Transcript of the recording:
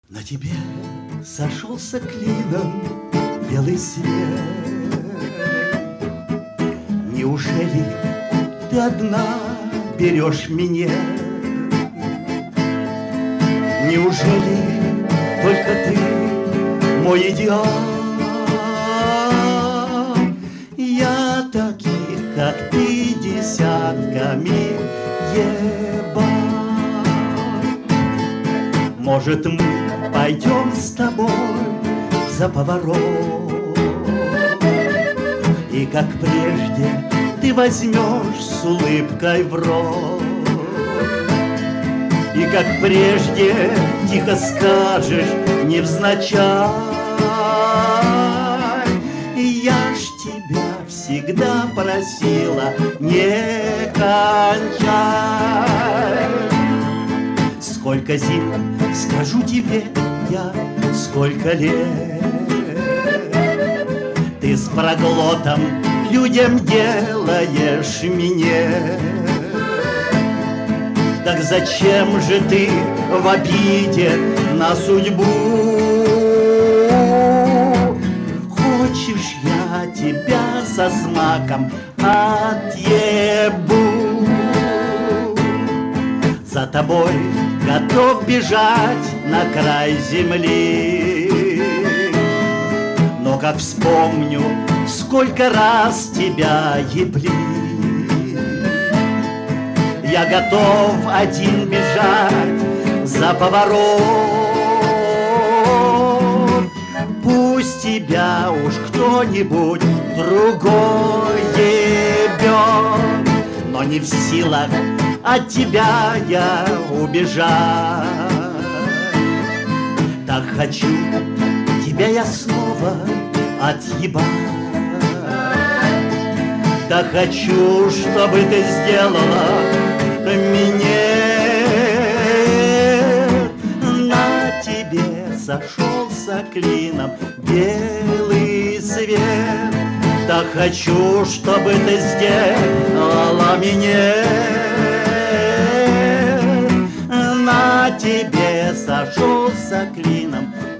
На тебе сошелся клином белый свет. Неужели ты одна берешь меня? Неужели только ты мой идеал? Я таких, как ты, десятками ебал. Может, мы пойдем с тобой за поворот, и как прежде ты возьмешь с улыбкой в рот, и как прежде тихо скажешь невзначай: я ж тебя всегда просила, не кончай. Сколько зим, скажу тебе я, сколько лет ты с проглотом людям делаешь минет. Так зачем же ты в обиде на судьбу? Хочешь, я тебя со смаком отъебу? За тобой готов бежать на край земли, но как вспомню, сколько раз тебя ебли, я готов один бежать за поворот. Пусть тебя уж кто-нибудь другой ебет, но не в силах от тебя я убежать. Так хочу тебя я снова отъебать. Так хочу, чтобы ты сделала минет. На тебе сошелся клином белый свет. Так хочу, чтобы ты сделала минет. На тебе сошелся клином